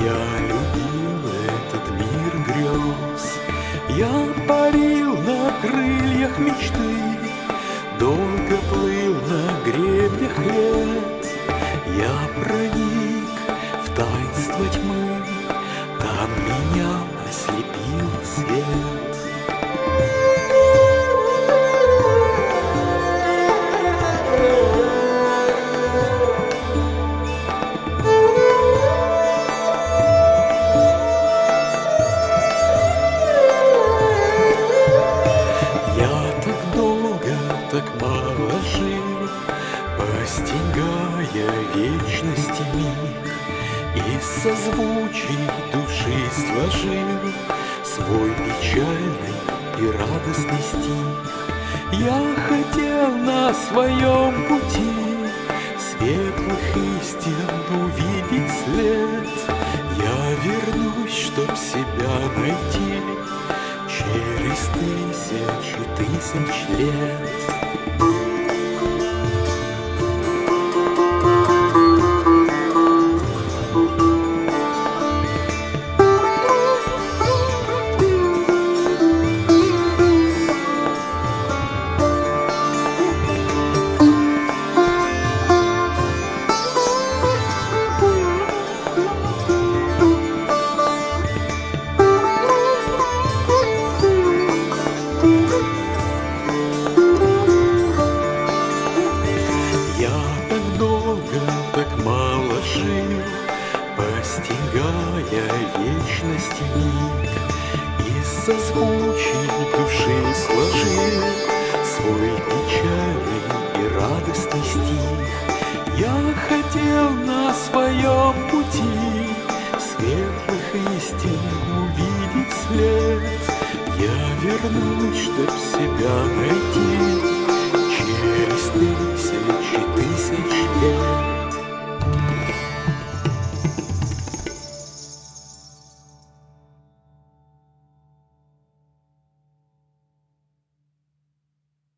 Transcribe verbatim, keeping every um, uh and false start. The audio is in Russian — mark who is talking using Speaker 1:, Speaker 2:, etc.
Speaker 1: Я любил этот мир грез, я парил на крыльях мечты, долго плыл на гребнях лет. Я проник в таинство тьмы, там меня ослепил свет. Так мало жил, постигая вечности миг, из созвучий души сложил свой печальный и радостный стих. Я хотел на своем пути светлых истин увидеть след. Я вернусь, чтоб себя найти через тысячи тысяч лет. Так мало жил, постигая вечности миг, из созвучий души сложил свой печальный и радостный стих. Я хотел на своем пути светлых истин увидеть след. Я вернусь, чтоб себя найти